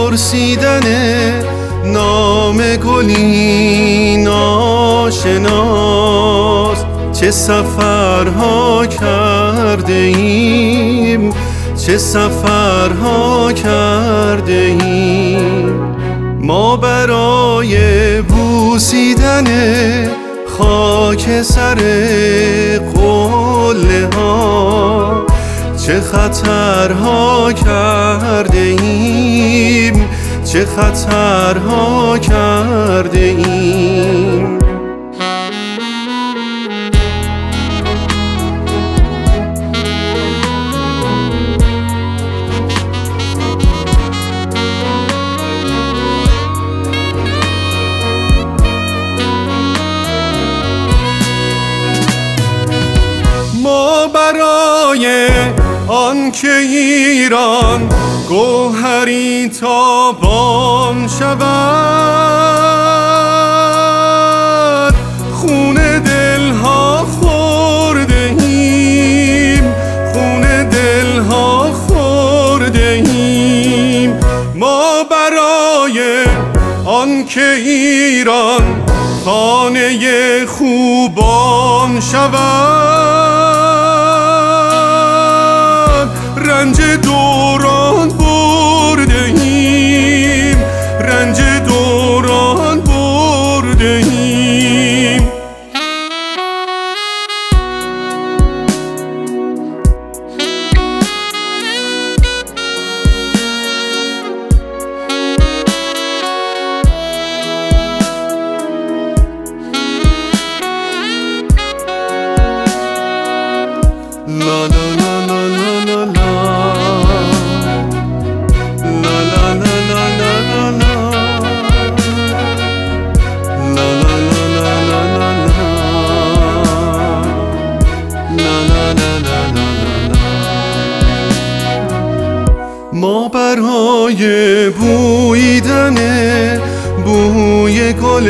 پرسیدن نام گلی ناشناس. چه سفرها کرده ایم، چه سفرها کرده ایم ما برای بوسیدن خاک سر قله ها. چه خطرها کرده ایم، چه خطرها کرده ایم. ما برای آنکه ایران گوهری تابان شود، خون دلها خورده ایم، خون دلها خورده ایم. ما برای آنکه ایران خانه خوبان شود، رنج دوران برده ایم، رنج دوران برده ایم. La la la la la la la, la la la la la la la, la la la la la la la, la la la la la la. ما برای بوییدن بوی گل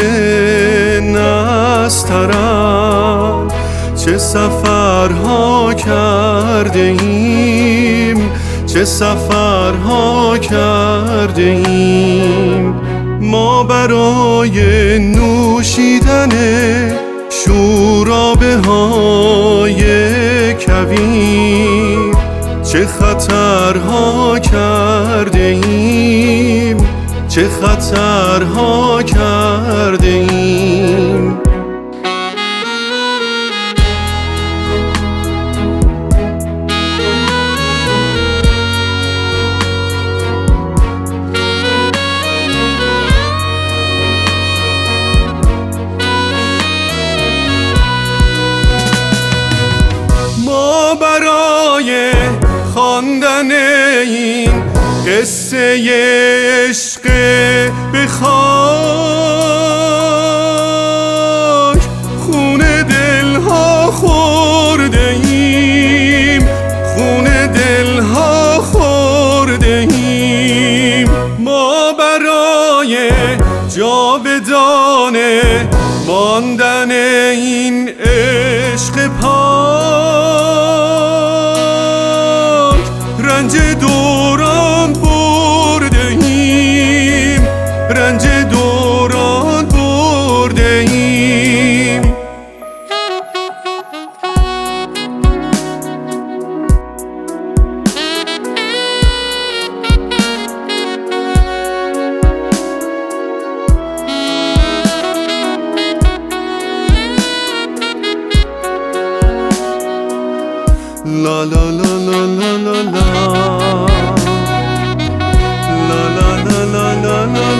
نسترن چه سفرها کرده ایم، چه سفرها کرده ایم. ما برای نوشیدن شورابه های کویر چه خطرها کرده ایم، چه خطرها کرده ایم. برای خواندن این قصه عشق به خاک خون دلها خورده ایم، خون دلها خورده ایم. ما برای جاودانه ماندن این عشق پاک رنج دوران برده ایم، رنج دوران برده ایم. La la la la la la la, la la la la la la.